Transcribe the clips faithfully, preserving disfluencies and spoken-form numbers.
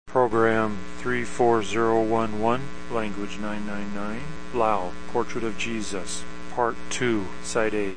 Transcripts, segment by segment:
Program three four zero one one, Language nine ninety-nine, Lao, Portrait of Jesus, Part two, Side A.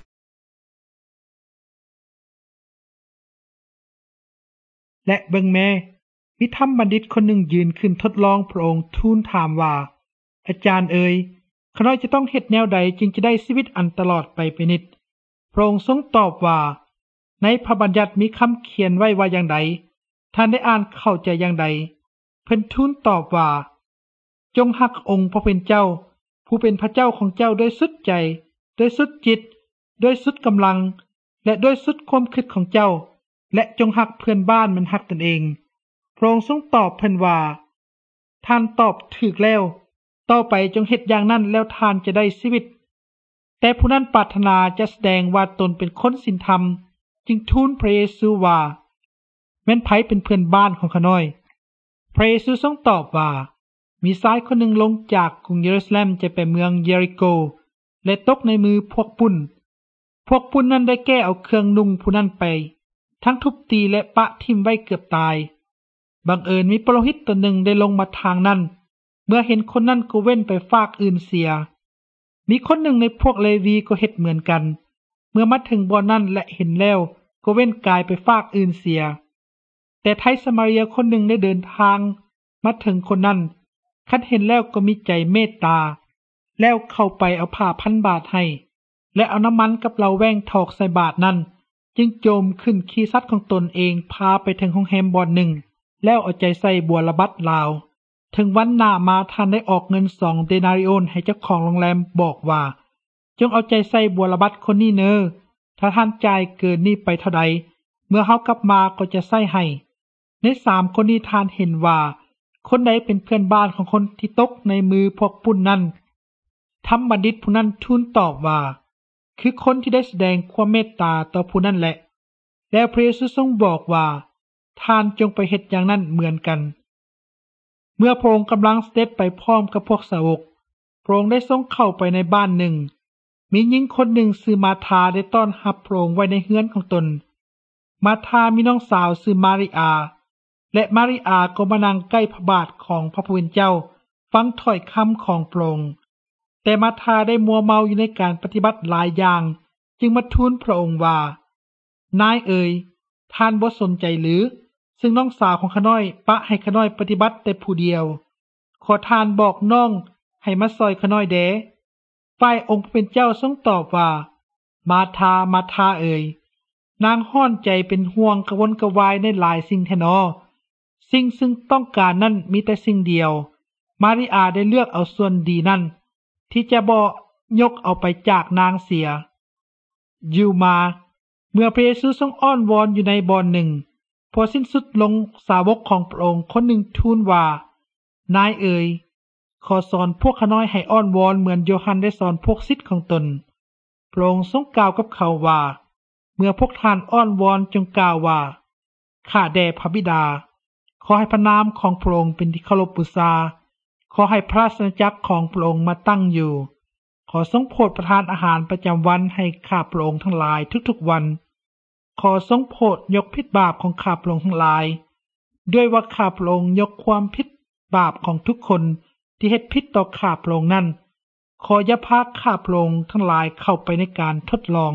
และเบิ่งแม่มีธรรมบัณฑิตคนหนึ่งยืนขึ้นทดลองพระองค์ทูลถามว่าอาจารย์เอ๋ยข้าน้อยจะต้องเฮ็ดแนวใดจึงจะได้ชีวิตอันตลอดไปเป็นนิจพระองค์ทรงตอบว่าในพระบัญญัติมีคำเขียนไว้ว่าอย่างใดท่านได้อ่านเข้าใจอย่างใดเพิ่นทูลตอบว่าจงรักองค์พระผู้เป็นเจ้าผู้เป็นพระเจ้าของเจ้าด้วยสุดใจด้วยสุดจิตด้วยสุดกำลังและด้วยสุดความคิดของเจ้าและจงรักเพื่อนบ้านเหมือนรักตนเองพระองค์ทรงตอบเพิ่นว่าท่านตอบถูกแล้วต่อไปจงเฮ็ดอย่างนั้นแล้วท่านจะได้ชีวิตแต่ผู้นั้นปรารถนาจะแสดงว่าตนเป็นคนศีลธรรมจึงทูลพระเยซูว่าแม่นไผเป็นเพื่อนบ้านของข้าน้อยพระเยซูทรงตอบว่ามีชายคนหนึ่งลงจากกรุงเยรูซาเล็มจะไปเมืองเยริโกและตกในมือพวกปุ้นพวกปุ้นนั้นได้แก้เอาเครื่องนุ่งผู้นั้นไปทั้งทุบตีและปะทิ่มไว้เกือบตายบังเอิญมีปุโรหิตตนหนึ่งได้ลงมาทางนั้นเมื่อเห็นคนนั้นก็เว้นไปฝากอื่นเสียมีคนหนึ่งในพวกเลวีก็เฮ็ดเหมือนกันเมื่อมาถึงบ่อนั้นและเห็นแล้วก็เว้นกายไปฝากอื่นเสียแต่ไทยสมาเรียคนหนึ่งได้เดินทางมาถึงคนนั้นคันเห็นแล้วก็มีใจเมตตาแล้วเข้าไปเอาผ้าพันบาทให้และเอาน้ำมันกับเหล้าแว่งถอกใส่บาทนั้นจึงโจมขึ้นขี่สัตว์ของตนเองพาไปถึงโรงแรมบ่อนหนึ่งแล้วเอาใจใส่บัวระบัดลาวถึงวันหน้ามาท่านได้ออกเงินสองเดนาริโอนให้เจ้าของโรงแรมบอกว่าจงเอาใจใส่บัวระบัดคนนี้เนอถ้าท่านจ่ายเกินนี้ไปเท่าใดเมื่อเฮากลับมาก็จะใส่ให้ในสามคนนี้ท่านเห็นว่าคนใดเป็นเพื่อนบ้านของคนที่ตกในมือพวกปุ้นนั้นธรรมบัณฑิตผู้นั้นทูลตอบว่าคือคนที่ได้แสดงความเมตตาต่อผู้นั้นแหละแล้วพระเยซูทรงบอกว่าท่านจงไปเฮ็ดอย่างนั้นเหมือนกันเมื่อพระองค์กำลังเสด็จไปพร้อมกับพวกสาวกพระองค์ได้ทรงเข้าไปในบ้านหนึ่งมีหญิงคนหนึ่งชื่อมาธาได้ต้อนรับพระองค์ไว้ในเฮือนของตนมาธามีน้องสาวชื่อมาริอาและมาริอาก็มานั่งใกล้พระบาทของพระผู้เป็นเจ้าฟังถ้อยคำของพระองค์แต่มาธาได้มัวเมาอยู่ในการปฏิบัติหลายอย่างจึงมาทูลพระองค์ว่านายเอ๋ยท่านบ่สนใจหรือซึ่งน้องสาวของข้าน้อยปะให้ข้าน้อยปฏิบัติแต่ผู้เดียวขอทานบอกน้องให้มาซอยข้าน้อยแดฝ่ายองค์พระผู้เป็นเจ้าทรงตอบว่ามาธามาธาเอ๋ยนางห้อนใจเป็นห่วงกระวนกระวายในหลายสิ่งแท้นอสิ่งซึ่งต้องการนั้นมีแต่สิ่งเดียวมาริอาได้เลือกเอาส่วนดีนั้นที่จะบ่ยกเอาไปจากนางเสียอยู่มาเมื่อพระเยซูทรงอ้อนวอนอยู่ในบ่อนหนึ่งพอสิ้นสุดลงสาวกของพระองค์คนหนึ่งทูลว่านายเอ๋ยขอสอนพวกข้าน้อยให้อ้อนวอนเหมือนโยฮันได้สอนพวกศิษย์ของตนพระองค์ทรงกล่าวกับเขาว่าเมื่อพวกท่านอ้อนวอนจงกล่าวว่าข้าแด่พระบิดาขอให้พระนามของพระองค์เป็นที่เคารพบูชาขอให้พระราชอาณาจักรของพระองค์มาตั้งอยู่ขอทรงโปรดประทานอาหารประจำวันให้ข้าพระองค์ทั้งหลายทุกๆวันขอทรงโปรดยกผิดบาปของข้าพระองค์ทั้งหลายด้วยว่าข้าพระองค์ยกความผิดบาปของทุกคนที่เฮ็ดผิดต่อข้าพระองค์นั้นขออย่าพาข้าพระองค์ทั้งหลายเข้าไปในการทดลอง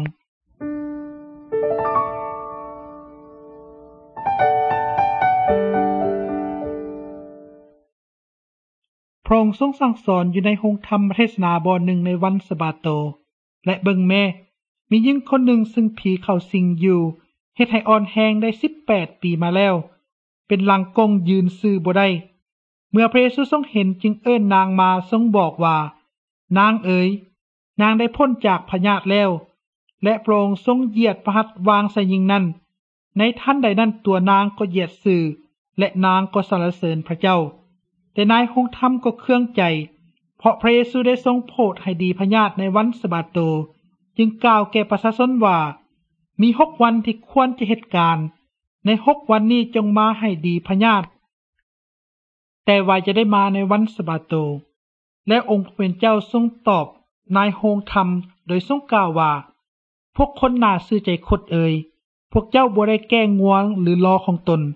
พระองค์ทรงสั่งสอนอยู่ในโรงธรรมเทศนาบ่อหนึ่งในวันสะบาโตและเบิ่งแม่มีหญิงคนหนึ่งซึ่งผีเข้าสิงอยู่เฮ็ดให้อ่อนแรงได้สิบแปดปีมาแล้วเป็นหลังกงยืนซื่อบ่ได้เมื่อพระเยซูทรงเห็นจึงเอิ้นนางมาทรงบอกว่านางเอ๋ยนางได้พ้นจากพยาธิแล้วและพระองค์ทรงเหยียดพระหัตถ์วางใส่หญิงนั้นในทันใดนั้นตัวนางก็เหยียดซื่อและนางก็สรรเสริญพระเจ้าแต่นายโรงธรรมก็เครื่องใจเพราะพระเยซูได้ทรงโปรดให้ดีพยาธิในวันสะบาโตจึงกล่าวแก่ประชาชนว่ามีหกวันที่ควรจะเหตุการณ์ในหกวันนี้จงมาให้ดีพยาธิแต่ว่าจะได้มาในวันสะบาโตและองค์พระผู้เป็นเจ้าทรงตอบนายโรงธรรมโดยทรงกล่าวว่าพวกคนหน้าซื่อใจคดเอ่ยพวกเจ้าบ่ได้แก้งวงหรือลอของตน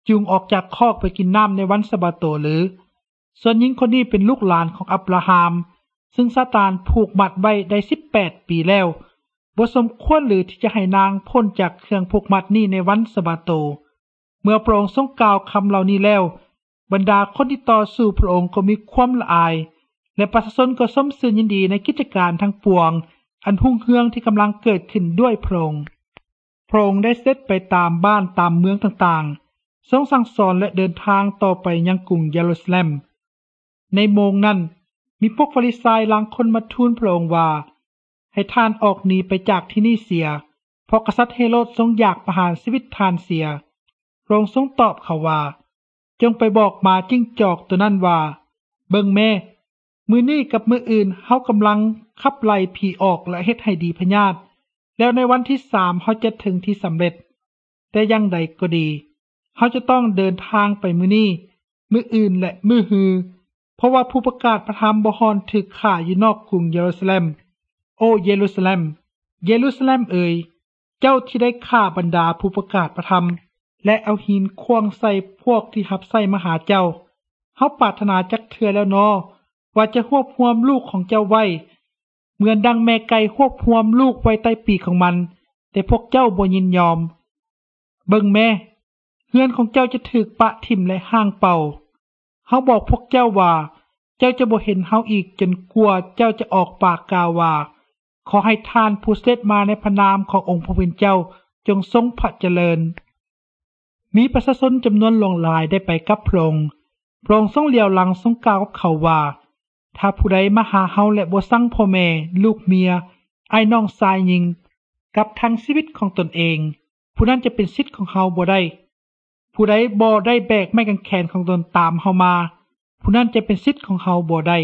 จูงออกจากคอกไปกินน้ำในวันสะบาโตหรือส่วนหญิงคนนี้เป็นลูกหลานของอับราฮัมซึ่งซาตานผูกมัดไว้ได้สิบแปดปีแล้วบ่สมควรหรือที่จะให้นางพ้นจากเครื่องผูกมัดนี้ในวันสะบาโตเมื่อพระองค์ทรงกล่าวคำเหล่านี้แล้วบรรดาคนที่ต่อสู้พระองค์ก็มีความละอายและประชาชนก็สมซื่อยินดีในกิจการทั้งปวงอันหุ่งเฮืองที่กำลังเกิดขึ้นด้วยพระองค์พระองค์ได้เสด็จไปตามบ้านตามเมืองต่างๆทรงสั่งสอนและเดินทางต่อไปยังกรุงเยรูซาเล็มในโมงนั้นมีพวกฟาริสายหลายคนมาทูลพระองค์ว่าให้ท่านออกหนีไปจากที่นี่เสียเพราะกษัตริย์เฮโรดทรงอยากประหารชีวิตท่านเสียพระองค์ทรงตอบเขาว่าจงไปบอกหมาจิ้งจอกตัวนั้นว่าเบิ่งแม่มื้อนี้กับมื้ออื่นเฮากำลังขับไล่ผีออกและเฮ็ดให้ดีพญาติแล้วในวันที่สามเฮาจะถึงที่สำเร็จแต่อย่างใดก็ดีเฮาจะต้องเดินทางไปมื้อนี้มื้ออื่นและมื้อฮือเพราะว่าผู้ประกาศพระธรรมบ่ฮอนถูกฆ่าอยู่นอกกรุงเยรูซาเล็มโอ้เยรูซาเล็มเยรูซาเล็มเอ๋ยเจ้าที่ได้ฆ่าบรรดาผู้ประกาศพระธรรมและเอาหินขว้างใส่พวกที่รับใส่มาหาเจ้าเฮาปรารถนาจักเทื่อแล้วนอว่าจะรวบรวมลูกของเจ้าไว้เหมือนดังแม่ไก่รวบรวมลูกไว้ใต้ปีกของมันแต่พวกเจ้าบ่ยินยอมเบิ่งแม่เฮือนของเจ้าจะถูกปะทิ่มและห้างเป่าเฮาบอกพวกเจ้าว่าเจ้าจะบ่เห็นเฮาอีกจนกว่าเจ้าจะออกปากกล่าวว่าขอให้ท่านผู้เสด็จมาในพระนามขององค์พระผู้เป็นเจ้าจงทรงพระเจริญมีประชาชนจำนวนหลวงหลายได้ไปกับพระองค์พระองค์ทรงเหลียวหลังทรงกล่าวกับเขาว่าถ้าผู้ใดมาหาเฮาและบ่สั่งพ่อแม่ลูกเมียอ้ายน้องชายหญิงกับทั้งชีวิตของตนเองผู้นั้นจะเป็นสิทธิ์ของเฮาบ่ได้ผู้ใดบ่ได้แบกไม้กางแขนของตนตามเฮามาผู้นั้นจะเป็นสิทธิ์ของเฮาบ่ได้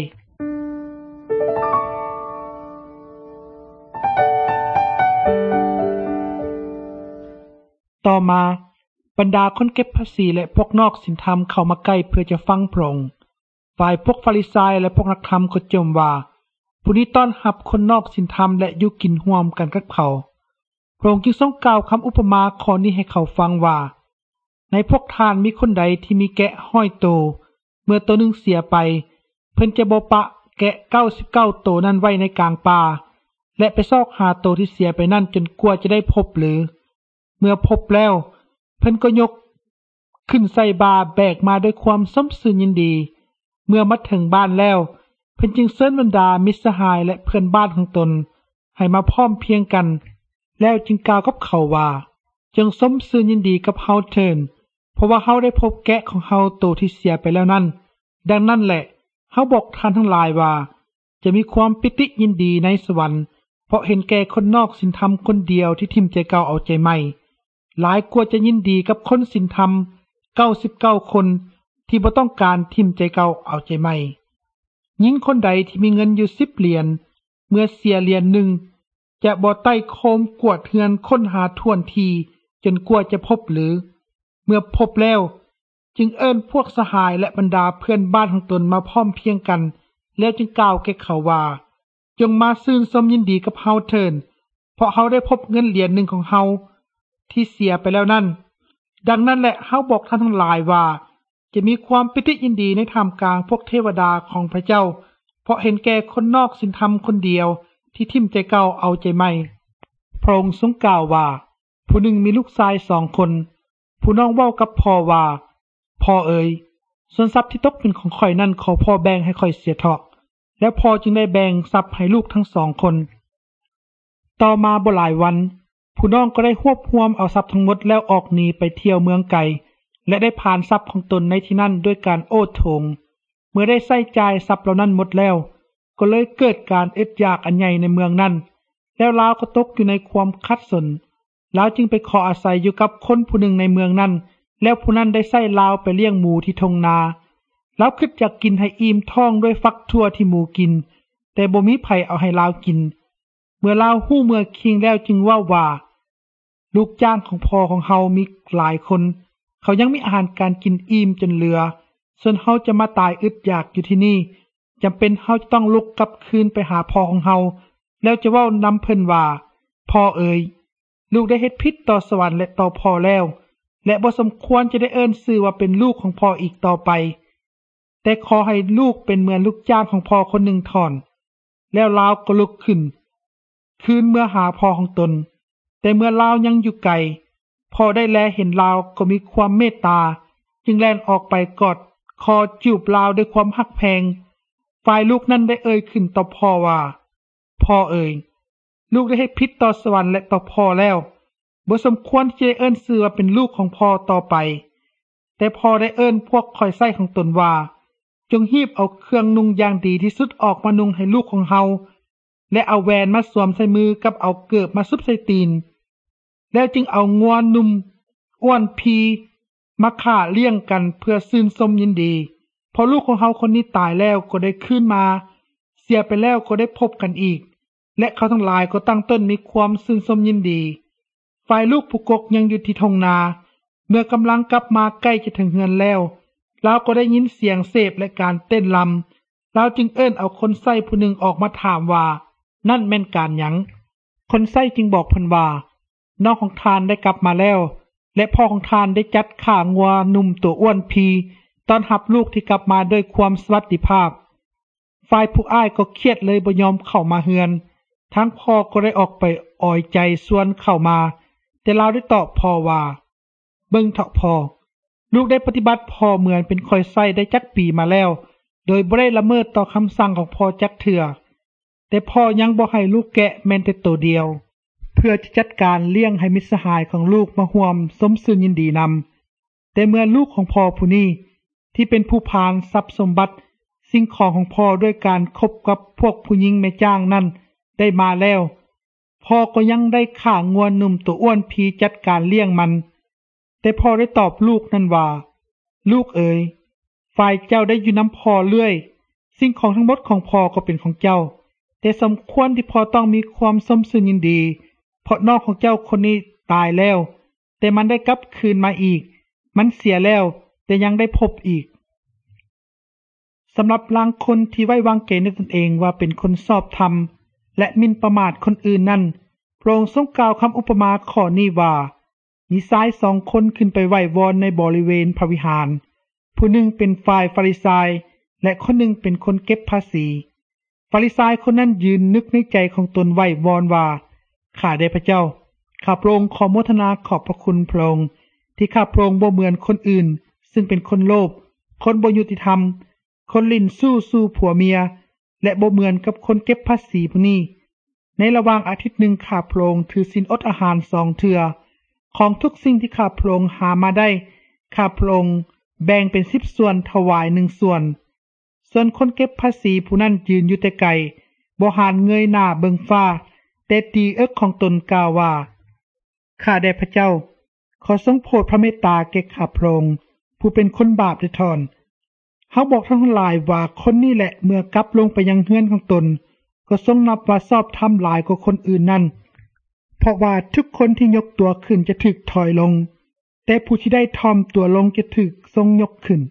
ต่อมาบรรดาคนเก็บภาษีและพวกนอกศีลธรรมเข้ามาใกล้เพื่อจะฟังพระองค์ฝ่ายพวกฟาริสายและพวกนักธรรมก็โจมว่าผู้นี้ต้อนรับคนนอกศีลธรรมและอยู่กินร่วมกันกับเขาพระองค์จึงทรงกล่าวคำอุปมาข้อนี้ให้เขาฟังว่าในพวกท่านมีคนใดที่มีแกะห้อยโตเมื่อตัวหนึ่งเสียไปเพิ่นจะบ่ปะแกะเก้าสิบเก้าโตนั้นไว้ในกลางป่าและไปซอกหาโตที่เสียไปนั่นจนกว่าจะได้พบหรือเมื่อพบแล้วเพิ่นก็ยกขึ้นใส่บาแบกมาด้วยความสมซื่อยินดีเมื่อมาถึงบ้านแล้วเพิ่นจึงเชิญบรรดามิตรสหายและเพื่อนบ้านของตนให้มาพร้อมเพียงกันแล้วจึงกล่าวกับเขาว่าจงสมซื่อยินดีกับเฮาเถิดเพราะว่าเฮาได้พบแกะของเฮาโตที่เสียไปแล้วนั่นดังนั้นแหละเฮาบอกท่านทั้งหลายว่าจะมีความปิติยินดีในสวรรค์เพราะเห็นแก่คนนอกศีลธรรมคนเดียวที่ทิ่มใจเก่าเอาใจใหม่หลายกว่าจะยินดีกับคนศีลธรรมเก้าสิบเก้าคนที่บ่ต้องการทิ่มใจเก่าเอาใจใหม่หญิงคนใดที่มีเงินอยู่สิบเหรียญเมื่อเสียเหรียญหนึ่งจะบ่ใต้โคมกวดเฮือนค้นหาท่วนทีจนกว่าจะพบหรือเมื่อพบแล้วจึงเอิ้นพวกสหายและบรรดาเพื่อนบ้านของตนมาพร้อมเพียงกันแล้วจึงกล่าวแก่เขาว่าจงมาซื่นชมยินดีกับเฮาเถิดเพราะเฮาได้พบเงินเหรียญหนึ่งของเฮาที่เสียไปแล้วนั่นดังนั้นแหละเฮาบอกท่านทั้งหลายว่าจะมีความปิติยินดีในท่ามกลางพวกเทวดาของพระเจ้าเพราะเห็นแก่คนนอกศีลธรรมคนเดียวที่ทิ่มใจเก่าเอาใจใหม่พระองค์ทรงกล่าวว่าผู้หนึ่งมีลูกชายสองคนผู้น้องเว้ากับพ่อว่าพ่อเอ๋ยส่วนทรัพย์ที่ตกเป็นของข่อยนั่นขอพ่อแบ่งให้ข่อยเสียเถาะแล้วพ่อจึงได้แบ่งทรัพย์ให้ลูกทั้งสองคนต่อมาบ่หลายวันผู้น้องก็ได้รวบรวมเอาทรัพย์ทั้งหมดแล้วออกหนีไปเที่ยวเมืองไกลและได้ผ่านทรัพย์ของตนในที่นั่นด้วยการโอดโถงเมื่อได้ใช้จ่ายทรัพย์เหล่านั้นหมดแล้วก็เลยเกิดการอึดอยากอันใหญ่ในเมืองนั้นแล้วลาวก็ตกอยู่ในความขัดสนลาวจึงไปขออาศัยอยู่กับคนผู้หนึ่งในเมืองนั้นแล้วผู้นั้นได้ใช้ลาวไปเลี้ยงหมูที่ทงนาลาวคิดอยากกินให้อิ่มท้องด้วยฟักทั่วที่หมูกินแต่บ่มีไผเอาให้ลาวกินเมื่อลาวฮู้เมื่อคิงแล้วจึงว่าว่าลูกจ้างของพ่อของเฮามีหลายคนเขายังมีอาหารการกินอิ่มจนเหลือส่วนเฮาจะมาตายอึดอยากอยู่ที่นี่จำเป็นเฮาจะต้องลุกกลับคืนไปหาพ่อของเฮาแล้วจะเว้านำเพิ่นว่าพ่อเอ๋ยลูกได้เฮ็ดผิดต่อสวรรค์และต่อพ่อแล้วและบ่สมควรจะได้เอิ้นชื่อว่าเป็นลูกของพ่ออีกต่อไปแต่ขอให้ลูกเป็นเหมือนลูกจ้างของพ่อคนหนึ่งท่อนแล้วลาวก็ลุกขึ้นคืนเมื่อหาพ่อของตนแต่เมื่อลาวยังอยู่ไกลพ่อได้แลเห็นลาวก็มีความเมตตาจึงแล่นออกไปกอดคอจูบลาวด้วยความฮักแพงฝ่ายลูกนั้นได้เอ่ยขึ้นต่อพ่อว่าพ่อเอ่ยลูกได้ให้ผิดต่อสวรรค์และต่อพ่อแล้วบ่สมควรที่จะเอิ้นชื่อว่าเป็นลูกของพ่อต่อไปแต่พ่อได้เอิ้นพวกคอยไส้ของตนว่าจงหีบเอาเครื่องนุ่งอย่างดีที่สุดออกมานุ่งให้ลูกของเฮาและเอาแหวนมาสวมใส่มือกับเอาเกิบมาซุบใส่ตีนแล้วจึงเอางัวนุ่มอ้วนพีมาฆ่าเลี้ยงกันเพื่อซื่นสมยินดีพอลูกของเฮาคนนี้ตายแล้วก็ได้คืนมาเสียไปแล้วก็ได้พบกันอีกและเขาทั้งหลายก็ตั้งต้นมีความซื่นสมยินดีฝ่ายลูกผู้กกยังอยู่ที่ทงนาเมื่อกำลังกลับมาใกล้จะถึงเฮือนแล้วเราก็ได้ยินเสียงเสพและการเต้นลำเราจึงเอิ้นเอาคนไส้ผู้หนึ่งออกมาถามว่านั่นแม่นการหยังคนไส้จึงบอกเพิ่นว่าน้องของทานได้กลับมาแล้วและพ่อของทานได้จัดข่างัวนุ่มตัวอ้วนพีตอนรับลูกที่กลับมาด้วยความสวัสดิภาพฝ่ายผู้อ้ายก็เครียดเลยบ่ยอมเข้ามาเฮือนทั้งพ่อก็ได้ออกไปอ่อยใจส่วนเข้ามาแต่เราได้ตอบพ่อว่าเบิ่งเถาะพ่อลูกได้ปฏิบัติพ่อเหมือนเป็นคอยไส้ได้จักปีมาแล้วโดยบ่ได้ละเมิดต่อคำสั่งของพ่อจักเถื่อแต่พ่อยังบ่ให้ลูกแกะแม้แต่ตัวเดียวเพื่อจะจัดการเลี้ยงให้มิตรสหายของลูกมาร่วมสมซื่นยินดีนำแต่เมื่อลูกของพ่อผู้นี้ที่เป็นผู้พานทรัพย์สมบัติสิ่งของของพ่อด้วยการคบกับพวกผู้หญิงแม่จ้างนั้นได้มาแล้วพ่อก็ยังได้ฆ่างัวหนุ่มตัวอ้วนพีจัดการเลี้ยงมันแต่พ่อได้ตอบลูกนั้นว่าลูกเอ๋ยฝ่ายเจ้าได้อยู่น้ำพ่อเรื่อยสิ่งของทั้งหมดของพ่อก็เป็นของเจ้าแต่สมควรที่พ่อต้องมีความสมซื่นยินดีเพราะน้องของเจ้าคนนี้ตายแล้วแต่มันได้กลับคืนมาอีกมันเสียแล้วแต่ยังได้พบอีกสำหรับลางคนที่ไว้วางใจในตนเองว่าเป็นคนชอบธรรมและหมิ่นประมาทคนอื่นนั้นพระองค์ทรงกล่าวคำอุปมาข้อนี้ว่ามีชายสองคนขึ้นไปไหว้วอนในบริเวณพระวิหารผู้หนึ่งเป็นฝ่ายฟาริสายและคนหนึ่งเป็นคนเก็บภาษีฟาริสายคนนั้นยืนนึกในใจของตนไหว้วอนว่าข้าได้พระเจ้าข้าพระองค์ขอโมทนาขอบพระคุณพระองค์ที่ข้าพระองค์บ่เหมือนคนอื่นซึ่งเป็นคนโลภคนบ่ยุติธรรมคนลิ้นสู้สู้ผัวเมียและบ่เหมือนกับคนเก็บภาษีพวกนี้ในระหว่างอาทิตย์หนึ่งข้าพระองค์ถือศีลอดอาหารสองเทื่อของทุกสิ่งที่ข้าพระองค์หามาได้ข้าพระองค์แบ่งเป็นสิบส่วนถวายหนึ่งส่วนส่วนคนเก็บภาษีผู้นั้นยืนอยู่แต่ไกลบ่หานเงยหน้าเบิ่งฟ้าแต่ตีเอิกของตนกล่าวว่าข้าได้พระเจ้าขอทรงโปรดพระเมตตาแก่ข้าพระองค์ผู้เป็นคนบาปได้ทอนเฮาบอกทั้งหลายว่าคนนี้แหละเมื่อกลับลงไปยังเฮือนของตนก็ทรงนับว่าชอบธรรมหลายกว่าคนอื่นนั้นเพราะว่าทุกคนที่ยกตัวขึ้นจะถูกถอยลงแต่ผู้ที่ได้ถ่อมตัวลงจะถูกทรงยกขึ้น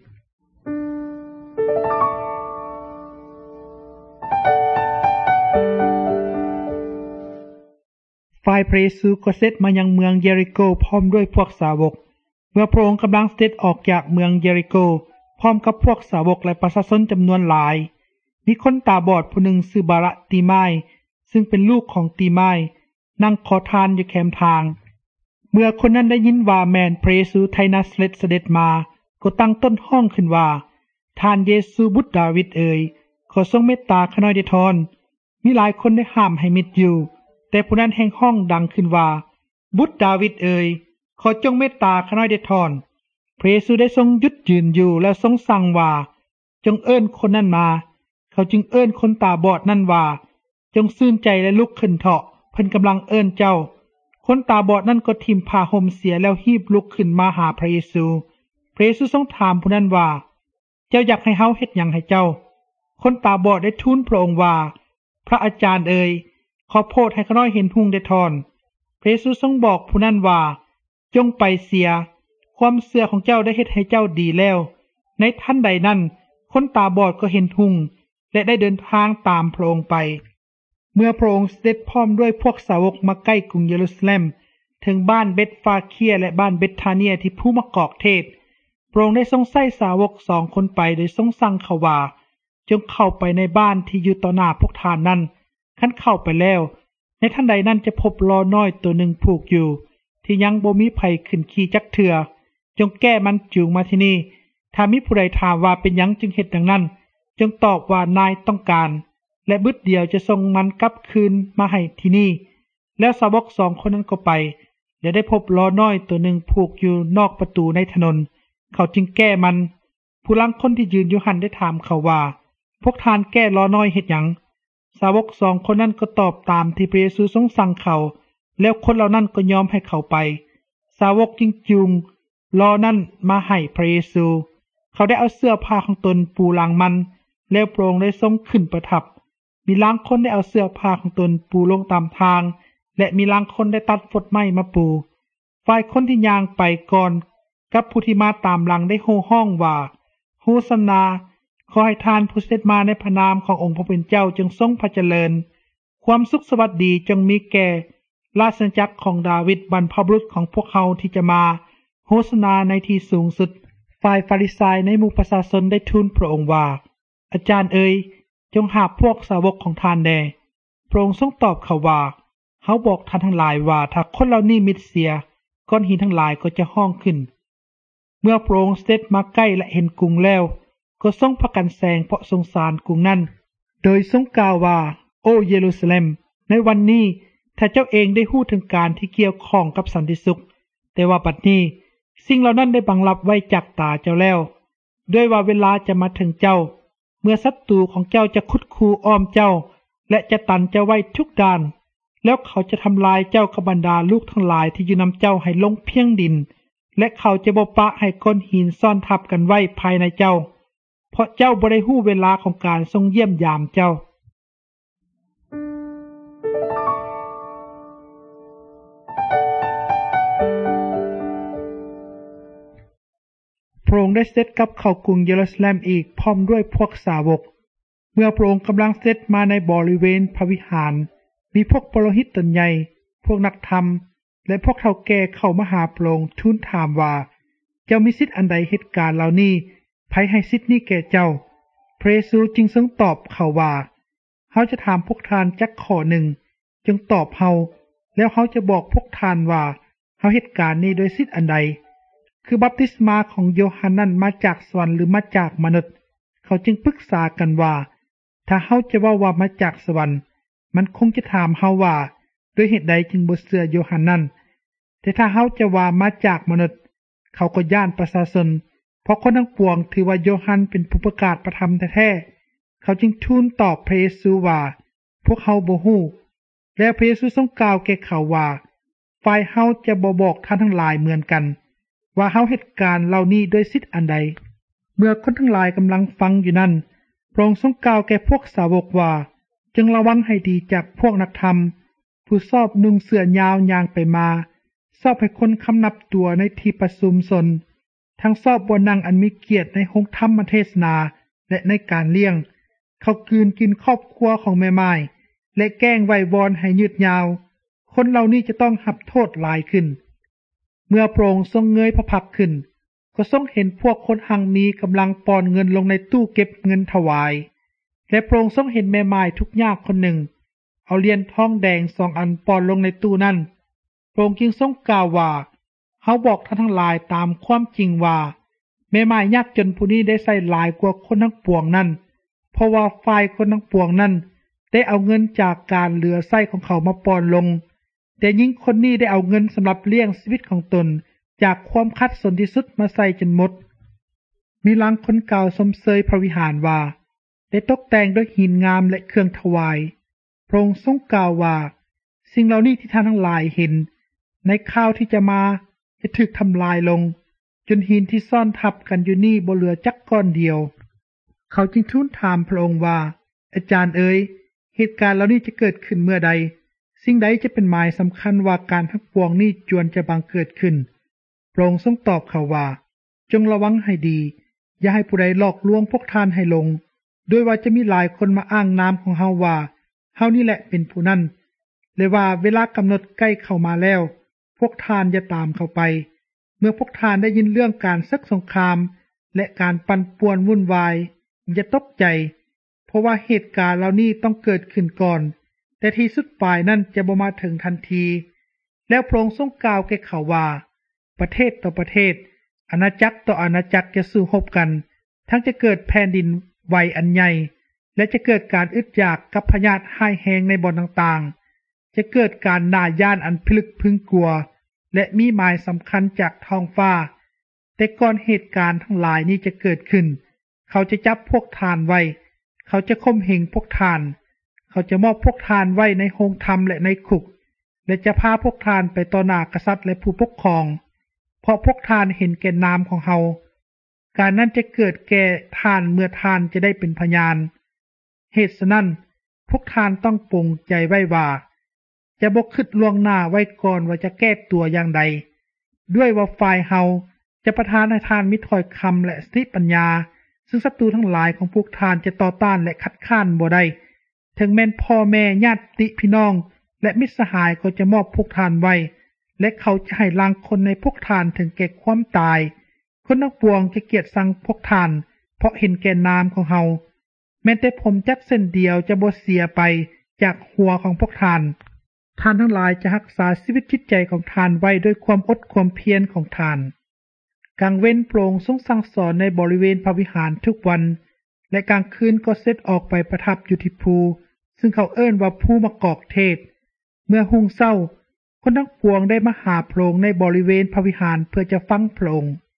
ฝ่ายพระเยซูก็เสด็จมายังเมืองเยริโกพร้อมด้วยพวกสาวกเมื่อพระองค์กำลังเสด็จออกจากเมืองเยริโกพร้อมกับพวกสาวกและประชาชนจำนวนหลายมีคนตาบอดผู้หนึ่งชื่อบาระตีไมายซึ่งเป็นลูกของตีไมายนั่งขอทานอยู่แคมทางเมื่อคนนั้นได้ยินว่าแม่นพระเยซูไทนาสเลตเสด็จมาก็ตั้งต้นห้องขึ้นว่าท่านเยซูบุตรดาวิดเอ๋ยขอทรงเมตตาข้าน้อยได้ทอนมีหลายคนได้ห้ามให้มิดอยู่แต่ผู้นั้นแห่งห้องดังขึ้นว่าบุตรดาวิดเอ๋ยขอจงเมตตาข้าน้อยได้ทอนพระเยซูได้ทรงหยุดยืนอยู่แล้วทรงสั่งว่าจงเอิ้นคนนั้นมาเขาจึงเอิ้นคนตาบอดนั่นว่าจงซื่นใจและลุกขึ้นเถาะเพิ่นกำลังเอิ้นเจ้าคนตาบอดนั่นก็ทิ่มผ้าห่มเสียแล้วฮีบลุกขึ้นมาหาพระเยซูพระเยซูทรงถามผู้นั้นว่าเจ้าอยากให้เฮาเฮ็ดหยังให้เจ้าคนตาบอดได้ทูลพระองค์ว่าพระอาจารย์เอ๋ยขอโปรดให้ข้าน้อยเห็นหุ่งได้ทอนพระเยซูทรงบอกผู้นั้นว่าจงไปเสียความเชื่อของเจ้าได้เฮ็ดให้เจ้าดีแล้วในทันใดนั้นคนตาบอดก็เห็นหุ่งและได้เดินทางตามพระองค์ไปเมื่อพระองค์เสด็จพร้อมด้วยพวกสาวกมาใกล้กรุงเยรูซาเล็มถึงบ้านเบธฟาเคียและบ้านเบธาเนียที่ผู้มากอกเทศพระองค์ได้ทรงใส่สาวกสองคนไปโดยทรงสั่งเขาว่าจงเข้าไปในบ้านที่อยู่ต่อหน้าพวกทานนั้นคันเข้าไปแล้วในทันใดนั้นจะพบลอน้อยตัวหนึ่งผูกอยู่ที่ยังบ่มีไผขึ้นขี่จักเถื่อจงแก้มันจูงมาที่นี่ถ้ามีผู้ใดถามว่าเป็นหยังจึงเฮ็ดดังนั้นจงตอบว่านายต้องการและบึดเดียวจะส่งมันกลับคืนมาให้ที่นี่แล้วสาวกสองคนนั้นก็ไปและได้พบลอน้อยตัวหนึ่งผูกอยู่นอกประตูในถนนเขาจึงแก้มันผู้ลังคนที่ยืนอยู่หันได้ถามเขาว่าพวกทานแก้ลอน้อยเฮ็ดหยังสาวกสองคนนั้นก็ตอบตามที่พระเยซูทรงสั่งเขาแล้วคนเหล่านั้นก็ยอมให้เขาไปสาวกจึงจูงลอนั้นมาให้พระเยซูเขาได้เอาเสื้อผ้าของตนปูหลังมันแล้วพระองค์ได้ทรงขึ้นประทับมีลางคนได้เอาเสื้อผ้าของตนปูลงตามทางและมีลางคนได้ตัดฟดไม้มาปูฝ่ายคนที่ย่างไปก่อนกับผู้ที่มาตามหลังได้โห่ห้องว่าโฮสานาขอให้ทานผู้เสด็จมาในพระนามขององค์พระผู้เป็นเจ้าจงทรงพระเจริญความสุขสวัสดีจงมีแก่ราชอาณาจักรของดาวิดบรรพบุรุษของพวกเขาที่จะมาโฮสานาในที่สูงสุดฝ่ายฟาริสายในหมู่ประชาชนได้ทูลพระองค์ว่าอาจารย์เอ๋ยจงหาพวกสาวกของท่านแน่พระองค์ทรงตอบเขาว่าเฮาบอกท่านทั้งหลายว่าถ้าคนเหล่านี้มิดเสียก้อนหินทั้งหลายก็จะห้องขึ้นเมื่อพระองค์เสด็จมาใกล้และเห็นกรุงแล้วก็ทรงพากันแสงเพราะสงสารกรุงนั้นโดยทรงกล่าวว่าโอ้เยรูซาเล็มในวันนี้ถ้าเจ้าเองได้ฮู้ถึงการที่เกี่ยวข้องกับสันติสุขแต่ว่าบัดนี้สิ่งเหล่านั้นได้บังลับไว้จากตาเจ้าแล้วด้วยว่าเวลาจะมาถึงเจ้าเมื่อศัตรูของเจ้าจะคุดคูอ้อมเจ้าและจะตันเจ้าไว้ทุกด้านแล้วเขาจะทำลายเจ้ากับบรรดาลูกทั้งหลายที่อยู่นำเจ้าให้ลงเพียงดินและเขาจะบ่ปะให้ก้อนหินซ่อนทับกันไว้ภายในเจ้าเพราะเจ้าบ่ได้ฮู้เวลาของการทรงเยี่ยมยามเจ้าพระองค์ได้เสด็จกลับเข้ากรุงเยรูซาเล็มอีกพร้อมด้วยพวกสาวกเมื่อพระองค์กำลังเสด็จมาในบริเวณพระวิหารมีพวกปุโรหิตตนใหญ่พวกนักธรรมและพวกเฒ่าแก่เข้ามาหาพระองค์ทูลถามว่าเจ้ามีสิทธิ์อันใดเหตุการณ์เหล่านี้ไผให้สิทธิ์นี้แก่เจ้าพระเยซูจึงทรงตอบเขาว่าเฮาจะถามพวกท่านจักข้อหนึ่งจงตอบเฮาแล้วเฮาจะบอกพวกท่านว่าเฮาเหตุการณ์นี้โดยสิทธิ์อันใดคือบัพติศมาของโยฮันนั้นมาจากสวรรค์หรือมาจากมนุษย์เขาจึงปรึกษากันว่าถ้าเฮาจะว่าว่ามาจากสวรรค์มันคงจะถามเฮาว่าด้วยเหตุใดจึงบ่เชื่อโยฮันนั้นแต่ถ้าเฮาจะว่ามาจากมนุษย์เขาก็ย่านประชาชนเพราะคนทั้งปวงถือว่าโยฮันเป็นผู้ประกาศประธรรมแท้ๆเขาจึงทูลตอบพระเยซูว่าพวกเขาบ่ฮู้และพระเยซูทรงกล่าวแก่เขาว่าฝ่ายเฮาจะบ่บอกท่านทั้งหลายเหมือนกันว่าเฮาเหตุการณ์เหล่านี้ด้วยสิทธิ์อันใดเมื่อคนทั้งหลายกำลังฟังอยู่นั้นพระองค์ทรงกล่าวแก่พวกสาวกว่าจงระวังให้ดีจากพวกนักธรรมผู้ชอบนุ่งเสื้อยาวย่างไปมาชอบให้คนคำนับตัวในที่ประชุมชนทั้งชอบบ่นั่งอันมีเกียรติในห้องธรรมเทศนาและในการเลี้ยงเขากลืนกินครอบครัวของแม่ไม้และแกล้งไว้วอนให้ยืดยาวคนเหล่านี้จะต้องรับโทษหลายขึ้นเมื่อพระองค์ทรงเงยพระพักขึ้นก็ทรงเห็นพวกคนหังมีกำลังปอนเงินลงในตู้เก็บเงินถวายและพระองค์ทรงเห็นแม่ไม้ทุกยากคนหนึ่งเอาเหรียญทองแดงสองอันปอนลงในตู้นั้นพระองค์จึงทรงกล่าวว่าเฮาบอกท่านทั้งหลายตามความจริงว่าแม่ไม้ยากจนผู้นี้ได้ใส่หลายกว่าคนทั้งปวงนั้นเพราะว่าฝ่ายคนทั้งปวงนั้นได้เอาเงินจากการเหลือใช้ของเขามาปอนลงแต่หญิงคนนี้ได้เอาเงินสำหรับเลี้ยงชีวิตของตนจากความคัดสนที่สุดมาใส่จนหมดมีหลายคนกล่าวสมเสยพระวิหารว่าได้ตกแต่งด้วยหินงามและเครื่องถวายพระองค์ทรงกล่าวว่าสิ่งเหล่านี้ที่ท่านทั้งหลายเห็นในข้าวที่จะมาจะถูกทำลายลงจนหินที่ซ่อนทับกันอยู่นี่บ่เหลือจักก้อนเดียวเขาจึงทูลถามพระองค์ว่าอาจารย์เอ๋ยเหตุการณ์เหล่านี้จะเกิดขึ้นเมื่อใดสิ่งใดจะเป็นหมายสำคัญว่าการทั้งปวงนี้จวนจะบังเกิดขึ้นพระองค์ทรงตอบเขาว่าจงระวังให้ดีอย่าให้ผู้ใดหลอกลวงพวกท่านให้ลงโดยว่าจะมีหลายคนมาอ้างนามของเฮาว่าเฮานี่แหละเป็นผู้นั้นและว่าเวลากำหนดใกล้เข้ามาแล้วพวกท่านอย่าตามเข้าไปเมื่อพวกท่านได้ยินเรื่องการศึกสงครามและการปั่นป่วนวุ่นวายอย่าตกใจเพราะว่าเหตุการณ์เหล่านี้ต้องเกิดขึ้นก่อนแต่ที่สุดปลายนั้นจะบ่มาถึงทันทีแล้วพระองค์ทรงกล่าวแก่เขาว่าประเทศต่อประเทศอาณาจักรต่ออาณาจักรจะสู้รบกันทั้งจะเกิดแผ่นดินไหวอันใหญ่และจะเกิดการอึดอยากกับพยาธิร้ายแรงในบ่อนต่างๆจะเกิดการน่าย่านอันพิลึกพึงกลัวและมีหมายสำคัญจากท้องฟ้าแต่ก่อนเหตุการณ์ทั้งหลายนี้จะเกิดขึ้นเขาจะจับพวกทานไว้เขาจะข่มเหงพวกทานเขาจะมอบพวกทานไว้ในโรงธรรมและในคุกและจะพาพวกทานไปต่อหน้ากษัตริย์และผู้ปกครองเพราะพวกทานเห็นแก่นามของเฮาการนั้นจะเกิดแก่ทานเมื่อทานจะได้เป็นพยานเหตุฉะนั้นพวกทานต้องปรงใจไว้ว่าจะบ่คิดล่วงหน้าไว้ก่อนว่าจะแก้ตัวอย่างใดด้วยว่าฝ่ายเฮาจะประทานให้ทานมีถ้อยคำและสติปัญญาซึ่งศัตรูทั้งหลายของพวกทานจะต่อต้านและคัดค้านบ่ได้ถึงแม้นพ่อแม่ญาติพี่น้องและมิตรสหายก็จะมอบพวกทานไว้และเขาจะให้ล้างคนในพวกทานถึงแก่ความตายคนทั้งปวงจะเกลียดชังพวกทานเพราะเห็นแก่นามของเฮาแม้แต่ผมจักเส้นเดียวจะบ่เสียไปจากหัวของพวกทานทานทั้งหลายจะรักษาชีวิตจิตใจของทานไว้ด้วยความอดความเพียรของทานกลางเว้นโปร่งทรงสั่งสอนในบริเวณพระวิหารทุกวันและกลางคืนก็เสด็จออกไปประทับอยู่ที่ภูซึ่งเขาเอิ้นว่าภูมะกอกเทศเมื่อรุ่งเช้าคนทั้งปวงได้มาหาพระองค์ในบริเวณพระวิหารเพื่อจะฟังพระองค์